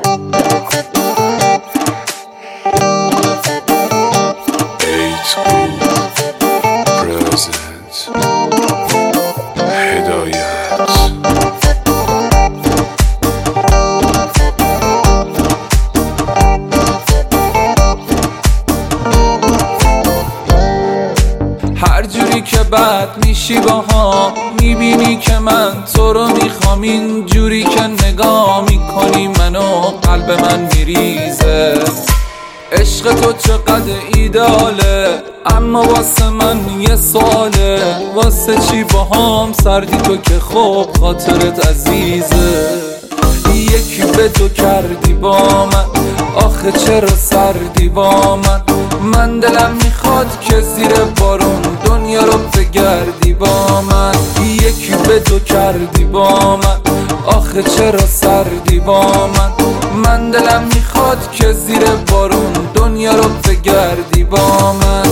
هر جوری که بد میشی باها میبینی که من تو رو میخوام، این جوری که نگاه میکنی منو قلب من میریزه. عشق تو چقدر ایداله اما واسه من یه سواله، واسه چی باهام سردی تو که خوب خاطرت عزیزه. یکی به تو کردی با من، آخه چرا سردی با من دلم میخواد که زیر بارون دنیا رو بگردی با من. یکی به تو کردی با من، آخه چرا سردی با من دلم میخواد که زیر بارون دنیا رو بگردی با من.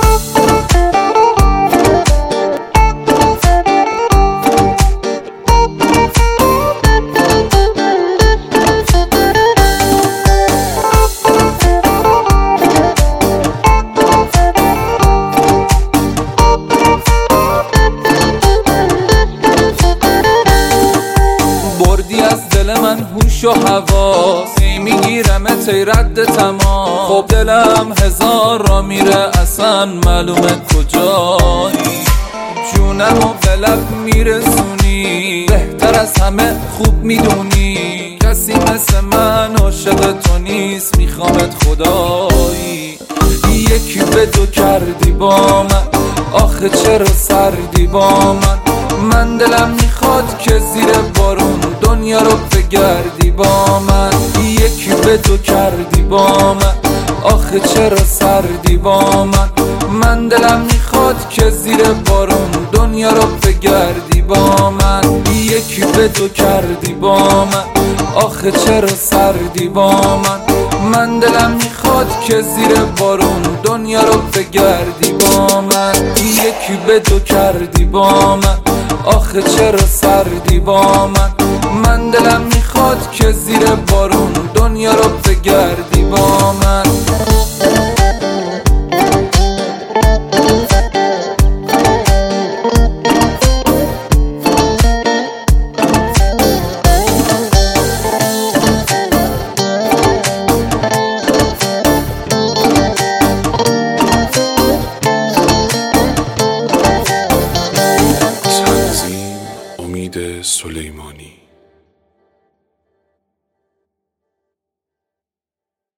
بردی از دل من هوش و حواس، میگیرمت ای رد تمام. خب دلم هزار را میره اصلا معلومه کجایی، جونمو به لب میرسونی بهتر از همه خوب میدونی. کسی مثل من عاشق تو نیست میخوامت خدایی. یکی به تو کردی با من، آخه چرا سردی با من دلم میخواد که زیر بارون دنیا رو بگردی با من. یکی به تو کردی با من، آخه چرا سردی با من دلم میخواد که زیر بارون دنیا رو بگردی با من. یکی به تو کردی با من، آخه چرا سردی با من دلم میخواد که زیر بارون دنیا رو بگردی با من. یکی به تو کردی با من، آخه چرا سردی با من دلم میخواد که زیر بارون دنیا رو بگردی با من.